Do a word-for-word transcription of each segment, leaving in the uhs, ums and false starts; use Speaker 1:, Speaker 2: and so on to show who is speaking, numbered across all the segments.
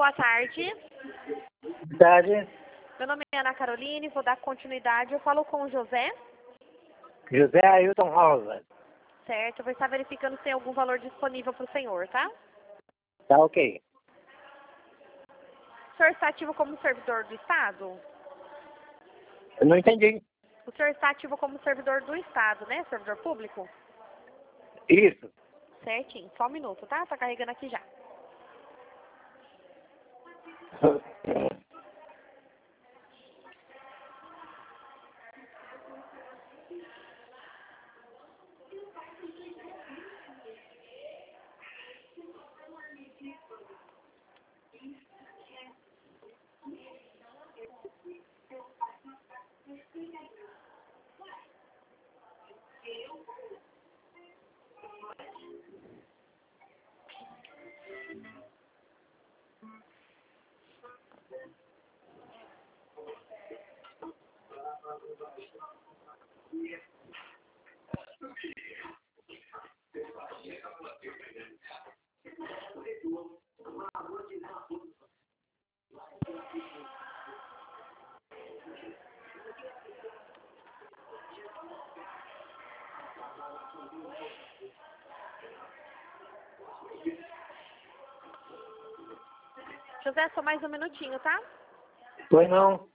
Speaker 1: boa tarde.
Speaker 2: Boa tarde.
Speaker 1: Meu nome é Ana Caroline, vou dar continuidade. Eu falo com o José.
Speaker 2: José Ailton Rosa.
Speaker 1: Certo, eu vou estar verificando se tem algum valor disponível para o senhor, tá?
Speaker 2: Tá ok.
Speaker 1: O senhor está ativo como servidor do Estado?
Speaker 2: Eu não entendi.
Speaker 1: O senhor está ativo como servidor do Estado, né? Servidor público?
Speaker 2: Isso.
Speaker 1: Certinho, só um minuto, tá? Tá carregando aqui já. José, só mais um minutinho, tá?
Speaker 2: Foi não.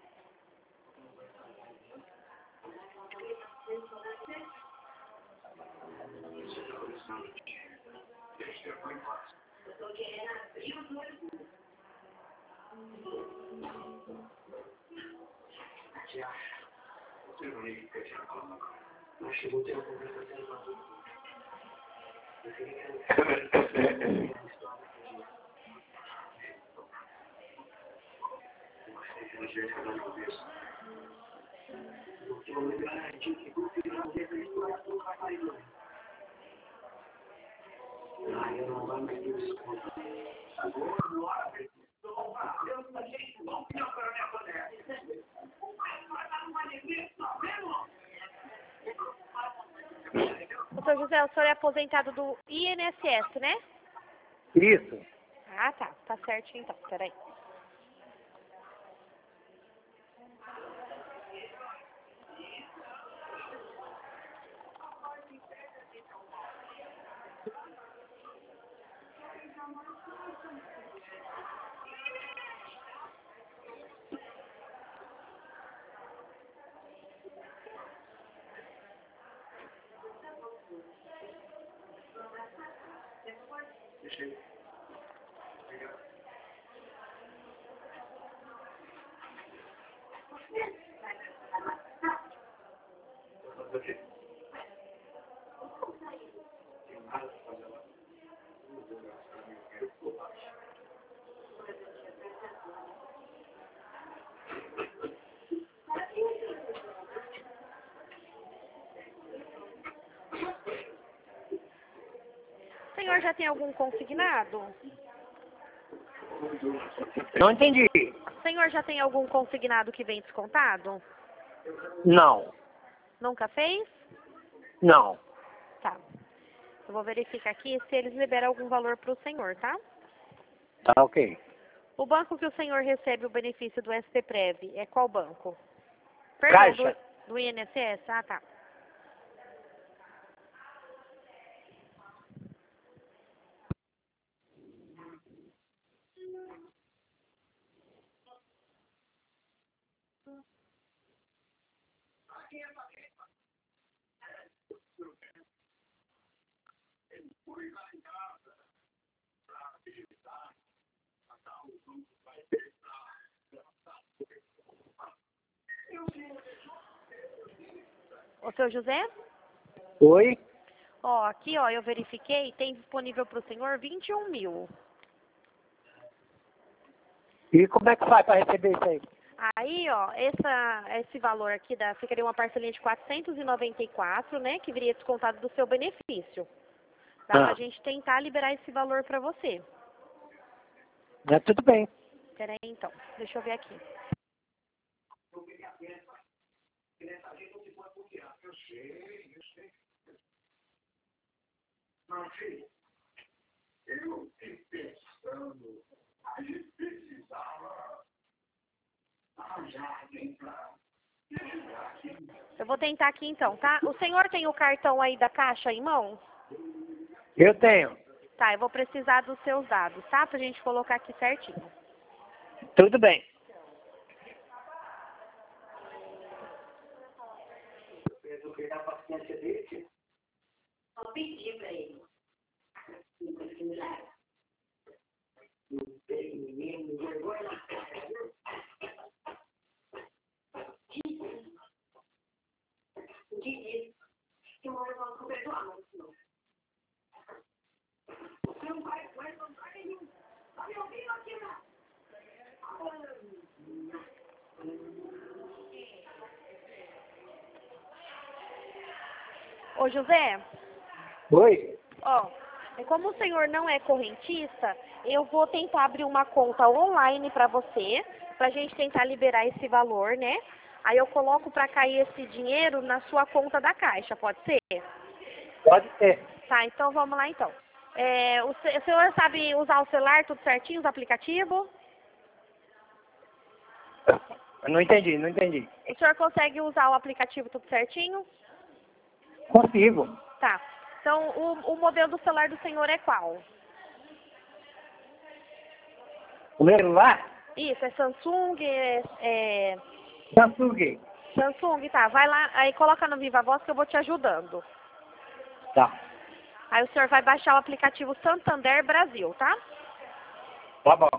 Speaker 1: O senhor José, o senhor é aposentado do I N S S, né?
Speaker 2: Isso.
Speaker 1: Ah, tá. Tá certinho então. Peraí. O senhor já tem algum consignado?
Speaker 2: Não entendi.
Speaker 1: O senhor já tem algum consignado que vem descontado?
Speaker 2: Não.
Speaker 1: Nunca fez?
Speaker 2: Não.
Speaker 1: Tá. Eu vou verificar aqui se eles liberam algum valor para o senhor, tá?
Speaker 2: Tá ok.
Speaker 1: O banco que o senhor recebe o benefício do S P Prev é qual banco? Perdão,
Speaker 2: Caixa.
Speaker 1: do, do I N S S? Ah, tá. Ô, seu José?
Speaker 2: Oi?
Speaker 1: Ó, aqui, ó, eu verifiquei, tem disponível para o senhor vinte e um mil.
Speaker 2: E como é que faz para receber isso aí?
Speaker 1: Aí, ó, essa, esse valor aqui da, ficaria uma parcelinha de quatrocentos e noventa e quatro, né, que viria descontado do seu benefício. Dá
Speaker 2: Ah.
Speaker 1: pra gente tentar liberar esse valor pra você.
Speaker 2: É, tudo bem.
Speaker 1: Pera aí, então. Deixa eu ver aqui. Eu vou tentar aqui então, tá? O senhor tem o cartão aí da Caixa em mão?
Speaker 2: Eu tenho.
Speaker 1: Tá, eu vou precisar dos seus dados, tá? Pra gente colocar aqui certinho.
Speaker 2: Tudo bem.
Speaker 3: Só pedir para ele. Didi, que uma hora vamos perdoar, mas não. Você não vai, vai encontrar nenhum. Tá me ouvindo aqui, não?
Speaker 1: Ô, José,
Speaker 2: Oi?
Speaker 1: ó, como o senhor não é correntista, eu vou tentar abrir uma conta online pra você, pra gente tentar liberar esse valor, né? Aí eu coloco pra cair esse dinheiro na sua conta da Caixa, pode ser?
Speaker 2: Pode ser.
Speaker 1: Tá, então vamos lá então. É, o, se- o senhor sabe usar o celular tudo certinho, os aplicativos?
Speaker 2: Eu não entendi, não entendi.
Speaker 1: O senhor consegue usar o aplicativo tudo certinho?
Speaker 2: Consigo.
Speaker 1: Tá. Então, o, o modelo do celular do senhor é qual?
Speaker 2: O meu celular?
Speaker 1: Isso, é Samsung, é, é
Speaker 2: Samsung.
Speaker 1: Samsung, tá. Vai lá, aí coloca no Viva Voz que eu vou te ajudando.
Speaker 2: Tá.
Speaker 1: Aí o senhor vai baixar o aplicativo Santander Brasil, tá?
Speaker 2: Tá bom.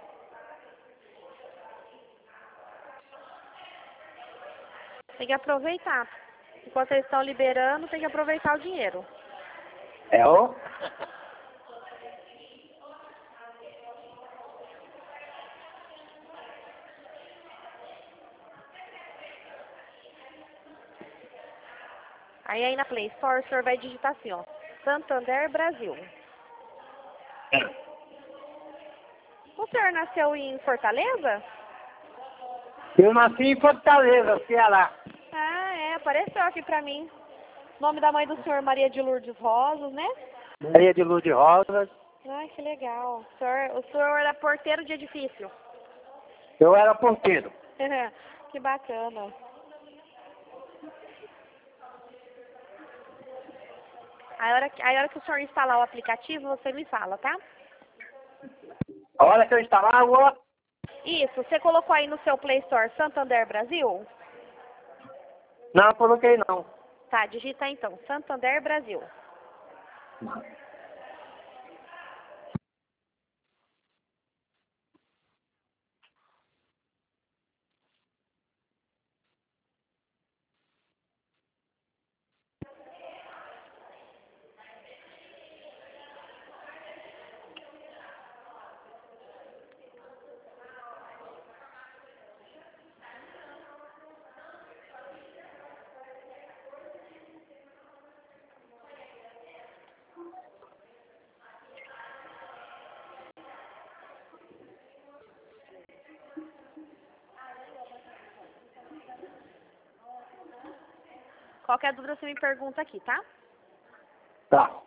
Speaker 1: Tem que aproveitar. Enquanto eles estão liberando, tem que aproveitar o dinheiro.
Speaker 2: É o...
Speaker 1: Aí aí na Play Store o senhor vai digitar assim, ó. Santander Brasil. O senhor nasceu em Fortaleza?
Speaker 2: Eu nasci em Fortaleza, Ceará.
Speaker 1: Ah, é, apareceu aqui pra mim. Nome da mãe do senhor, Maria de Lourdes Rosas, né?
Speaker 2: Maria de Luz de Rosas.
Speaker 1: Ai, que legal. O senhor, o senhor era porteiro de edifício.
Speaker 2: Eu era ponteiro.
Speaker 1: Que bacana. Aí a, hora que, aí a hora que o senhor instalar o aplicativo, você me fala, tá?
Speaker 2: A hora que eu instalar, eu vou...
Speaker 1: Isso, você colocou aí no seu Play Store Santander Brasil?
Speaker 2: Não, coloquei não.
Speaker 1: Tá, digita aí, então, Santander Brasil. Qualquer dúvida você me pergunta aqui, tá?
Speaker 2: Tá.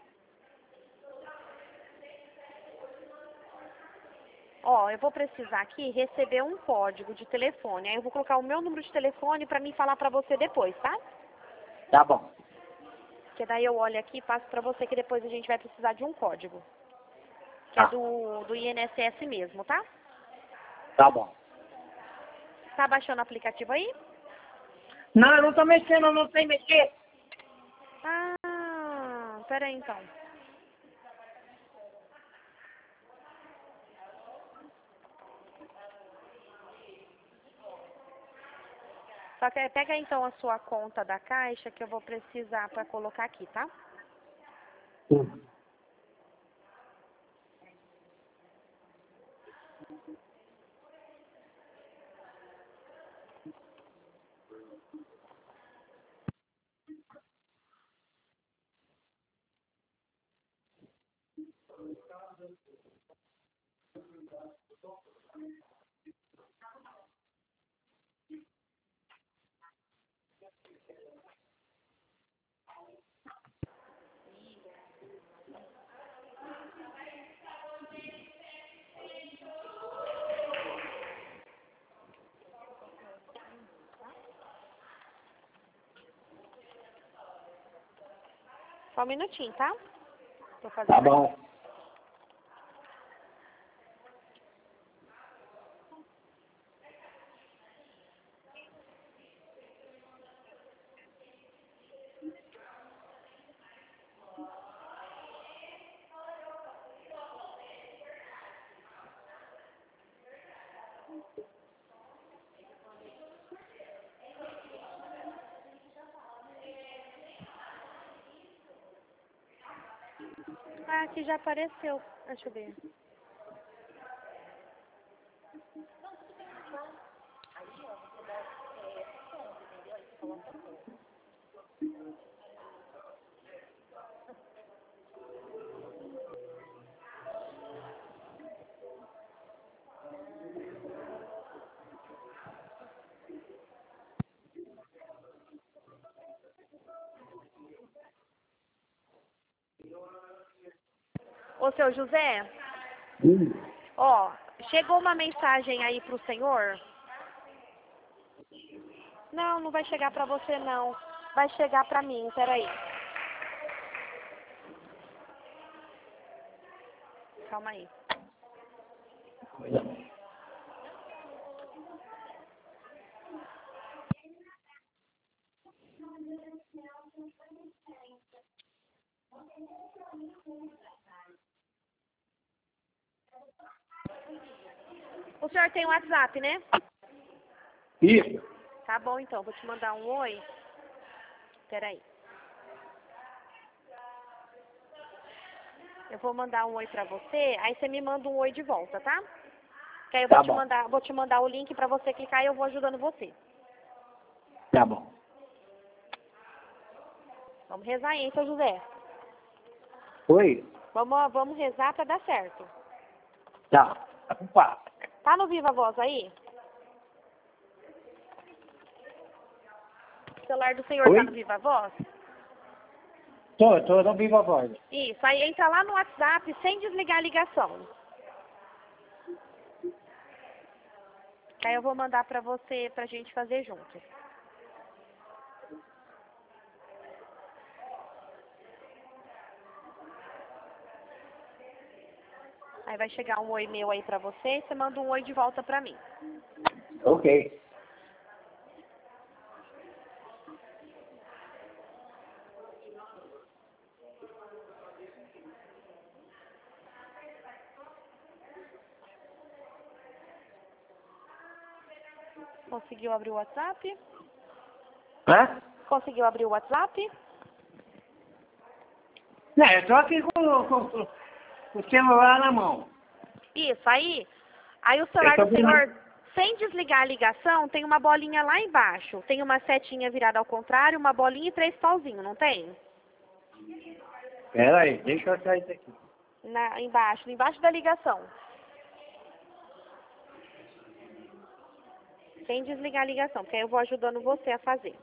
Speaker 1: Ó, eu vou precisar aqui receber um código de telefone. Aí eu vou colocar o meu número de telefone pra mim falar pra você depois, tá?
Speaker 2: Tá bom.
Speaker 1: Porque daí eu olho aqui e passo pra você que depois a gente vai precisar de um código. Que
Speaker 2: Tá.
Speaker 1: é do, do I N S S mesmo, tá?
Speaker 2: Tá bom.
Speaker 1: Tá baixando o aplicativo aí?
Speaker 2: Não, eu não tô mexendo, eu não sei mexer.
Speaker 1: Ah, pera aí então. Só que pega então a sua conta da Caixa que eu vou precisar pra colocar aqui, tá?
Speaker 2: Hum.
Speaker 1: Só um minutinho, tá? Tô fazendo
Speaker 2: Tá
Speaker 1: aqui.
Speaker 2: bom.
Speaker 1: Ah, aqui já apareceu. Deixa eu ver. Ô, seu José,
Speaker 2: Hum.
Speaker 1: ó, chegou uma mensagem aí pro senhor? Não, não vai chegar pra você, não. Vai chegar pra mim, peraí. Calma aí. O senhor tem WhatsApp, né?
Speaker 2: Isso.
Speaker 1: Tá bom, então. Vou te mandar um oi. Peraí. Eu vou mandar um oi pra você, aí você me manda um oi de volta, tá? Que aí eu vou
Speaker 2: Tá
Speaker 1: te
Speaker 2: bom.
Speaker 1: mandar, vou te mandar o link pra você clicar e eu vou ajudando você.
Speaker 2: Tá bom.
Speaker 1: Vamos rezar, hein, seu José?
Speaker 2: Oi?
Speaker 1: Vamos, vamos rezar pra dar certo.
Speaker 2: Tá. Tá com papo.
Speaker 1: Tá no Viva Voz aí? O celular do senhor
Speaker 2: Oi?
Speaker 1: tá no Viva Voz?
Speaker 2: Tô, tô no Viva Voz.
Speaker 1: Isso, aí entra lá no WhatsApp sem desligar a ligação. Que aí eu vou mandar pra você, pra gente fazer junto. Aí vai chegar um oi meu aí pra você e você manda um oi de volta pra mim.
Speaker 2: Ok.
Speaker 1: Conseguiu abrir o WhatsApp?
Speaker 2: Hã?
Speaker 1: Conseguiu abrir o WhatsApp?
Speaker 2: Não, eu tô aqui com, com, com o celular na mão.
Speaker 1: Isso, aí, aí o celular
Speaker 2: Eu
Speaker 1: do
Speaker 2: tô vendo.
Speaker 1: senhor, sem desligar a ligação, tem uma bolinha lá embaixo. Tem uma setinha virada ao contrário, uma bolinha e três pauzinhos, não tem?
Speaker 2: Pera aí, deixa eu achar isso aqui.
Speaker 1: Na, embaixo, embaixo da ligação. Sem desligar a ligação, porque aí eu vou ajudando você a fazer.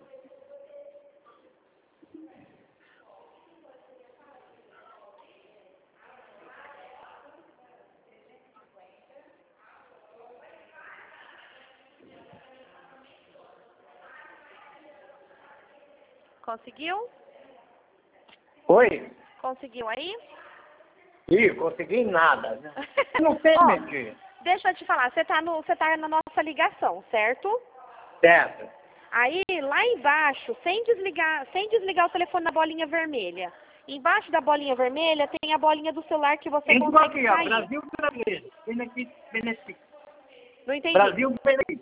Speaker 1: Conseguiu?
Speaker 2: Oi?
Speaker 1: Conseguiu aí?
Speaker 2: Ih, consegui nada. Né? Não sei
Speaker 1: Ó,
Speaker 2: mexer.
Speaker 1: deixa eu te falar, você tá, no, você tá na nossa ligação, certo?
Speaker 2: Certo.
Speaker 1: Aí, lá embaixo, sem desligar, sem desligar o telefone na bolinha vermelha. Embaixo da bolinha vermelha tem a bolinha do celular que você
Speaker 2: Tem
Speaker 1: consegue
Speaker 2: aqui, ó.
Speaker 1: sair.
Speaker 2: Brasil Brasileiro. Benefício, benefício.
Speaker 1: Não entendi.
Speaker 2: Brasil benefício.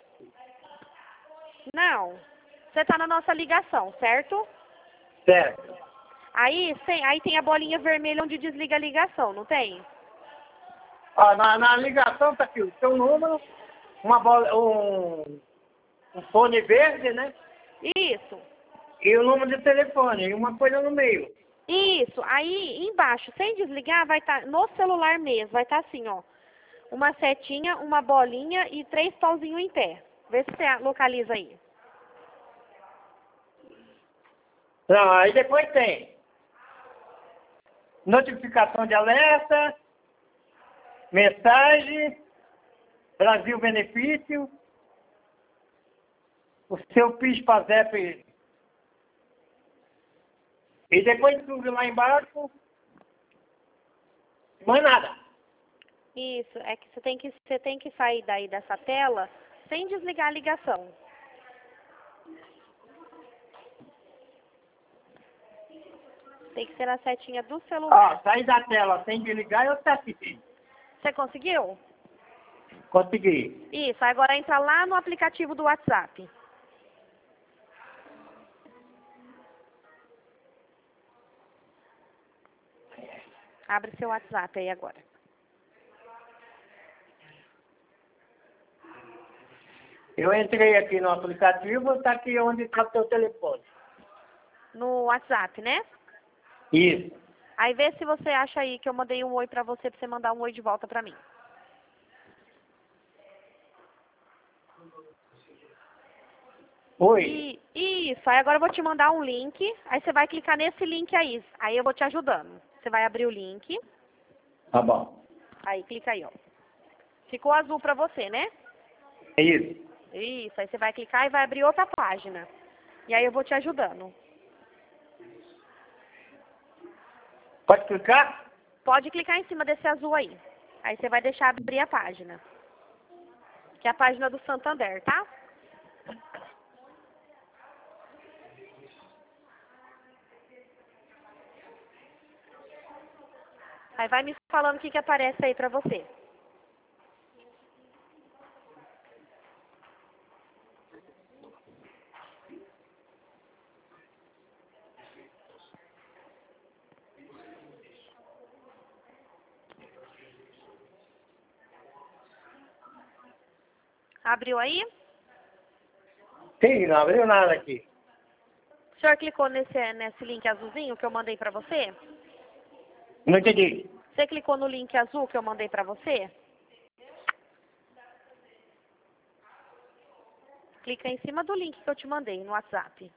Speaker 1: Não. Você tá na nossa ligação, certo?
Speaker 2: Certo.
Speaker 1: Aí, sem, aí tem a bolinha vermelha onde desliga a ligação, não tem?
Speaker 2: Ó, na, na ligação tá aqui o seu número, uma bola, um, um fone verde, né?
Speaker 1: Isso.
Speaker 2: E o número de telefone, e uma coisa no meio.
Speaker 1: Isso. Aí, embaixo, sem desligar, vai estar no celular mesmo, vai estar assim, ó. Uma setinha, uma bolinha e três pauzinhos em pé. Vê se você localiza aí.
Speaker 2: Não, aí depois tem notificação de alerta, mensagem, Brasil benefício, o seu PIS PASEP E depois tudo lá embaixo, mais nada.
Speaker 1: Isso, é que você tem que, você tem que sair daí dessa tela sem desligar a ligação. Tem que ser na setinha do celular.
Speaker 2: Ó, sair da tela sem desligar, eu consegui.
Speaker 1: Você conseguiu?
Speaker 2: Consegui.
Speaker 1: Isso, agora entra lá no aplicativo do WhatsApp. Abre seu WhatsApp aí agora.
Speaker 2: Eu entrei aqui no aplicativo, está aqui onde está o seu telefone.
Speaker 1: No WhatsApp, né?
Speaker 2: Isso.
Speaker 1: Aí vê se você acha aí que eu mandei um oi pra você, pra você mandar um oi de volta pra mim.
Speaker 2: Oi.
Speaker 1: E, isso, aí agora eu vou te mandar um link, aí você vai clicar nesse link aí, aí eu vou te ajudando. Você vai abrir o link,
Speaker 2: Tá bom.
Speaker 1: aí clica aí, ó. Ficou azul pra você, né?
Speaker 2: É isso.
Speaker 1: Isso, aí você vai clicar e vai abrir outra página. E aí eu vou te ajudando.
Speaker 2: Pode clicar?
Speaker 1: Pode clicar em cima desse azul aí. Aí você vai deixar abrir a página. Que é a página do Santander, tá? Aí vai me falando o que que aparece aí pra você. Abriu aí?
Speaker 2: Sim, não abriu nada aqui.
Speaker 1: O senhor clicou nesse, nesse link azulzinho que eu mandei pra você?
Speaker 2: Não entendi.
Speaker 1: Você clicou no link azul que eu mandei pra você? Clica em cima do link que eu te mandei no WhatsApp.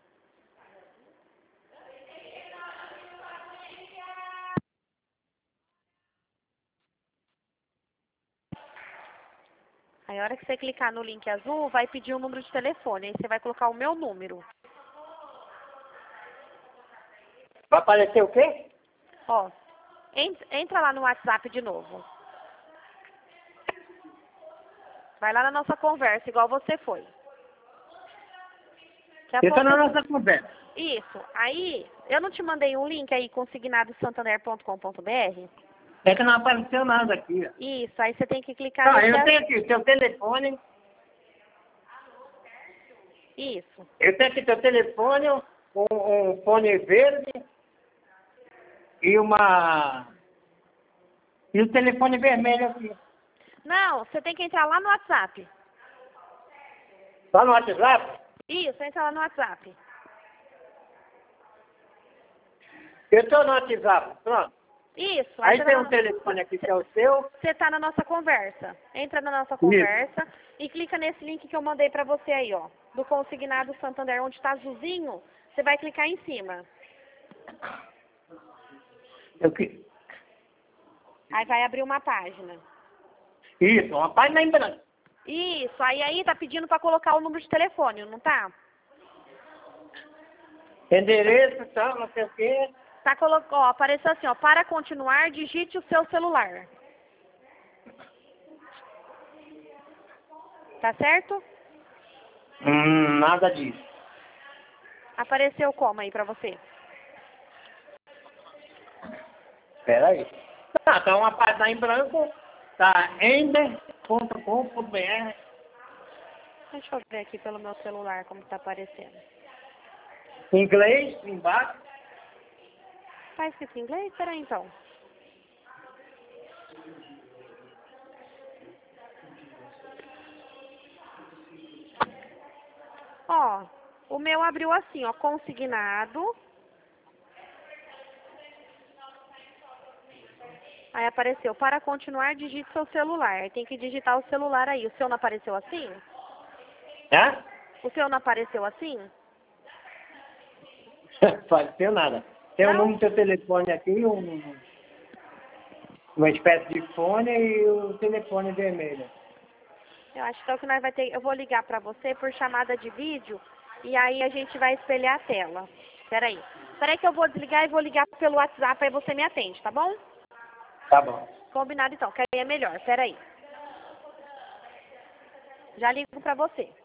Speaker 1: Aí a hora que você clicar no link azul, vai pedir um número de telefone. Aí você vai colocar o meu número.
Speaker 2: Vai aparecer o quê?
Speaker 1: Ó, en- entra lá no WhatsApp de novo. Vai lá na nossa conversa, igual você foi. Daqui a
Speaker 2: Isso é na
Speaker 1: pouco-
Speaker 2: nossa conversa.
Speaker 1: Isso. Aí, eu não te mandei um link aí, consignado santander ponto com ponto br?
Speaker 2: É que não apareceu nada aqui. ó.
Speaker 1: Isso, aí você tem que clicar
Speaker 2: Ah,
Speaker 1: nesse...
Speaker 2: eu
Speaker 1: a-
Speaker 2: tenho aqui o seu telefone.
Speaker 1: Isso.
Speaker 2: Eu tenho aqui seu telefone, um, um fone verde e uma... E o telefone vermelho aqui.
Speaker 1: Não, você tem que entrar lá no WhatsApp.
Speaker 2: Tá no WhatsApp?
Speaker 1: Isso, entra lá no WhatsApp.
Speaker 2: Eu estou no WhatsApp, pronto.
Speaker 1: Isso.
Speaker 2: Aí
Speaker 1: você
Speaker 2: tem
Speaker 1: tá
Speaker 2: um
Speaker 1: na-
Speaker 2: telefone aqui que é o seu.
Speaker 1: Você tá na nossa conversa. Entra na nossa conversa e clica nesse link que eu mandei pra você aí, ó. Do consignado Santander, onde tá azulzinho, você vai clicar em cima.
Speaker 2: Eu que...
Speaker 1: Aí vai abrir uma página.
Speaker 2: Isso, uma página em branco.
Speaker 1: Isso, aí aí tá pedindo pra colocar o número de telefone, não tá?
Speaker 2: Endereço, tal, não sei o quê.
Speaker 1: Tá colo... ó, apareceu assim, ó, para continuar, digite o seu celular. Tá certo?
Speaker 2: Hum, nada disso.
Speaker 1: Apareceu como aí pra você?
Speaker 2: Espera aí. Tá, tá uma página em branco. Tá ender ponto com ponto br.
Speaker 1: Deixa eu ver aqui pelo meu celular como tá aparecendo.
Speaker 2: Inglês, embaixo.
Speaker 1: Tá escrito em inglês? Peraí então. Ó, o meu abriu assim, ó, consignado. Aí apareceu, para continuar, digite seu celular. Tem que digitar o celular aí. O seu não apareceu assim?
Speaker 2: Hã?
Speaker 1: O seu não apareceu assim?
Speaker 2: Não apareceu nada. Tem o
Speaker 1: Não?
Speaker 2: número do seu telefone aqui, um, uma espécie de fone e o telefone vermelho.
Speaker 1: Eu acho que é o que nós vai ter. Eu vou ligar pra você por chamada de vídeo e aí a gente vai espelhar a tela. Peraí. Peraí que eu vou desligar e vou ligar pelo WhatsApp, aí você me atende, tá bom?
Speaker 2: Tá bom.
Speaker 1: Combinado então, que aí é melhor. Peraí. Já ligo pra você.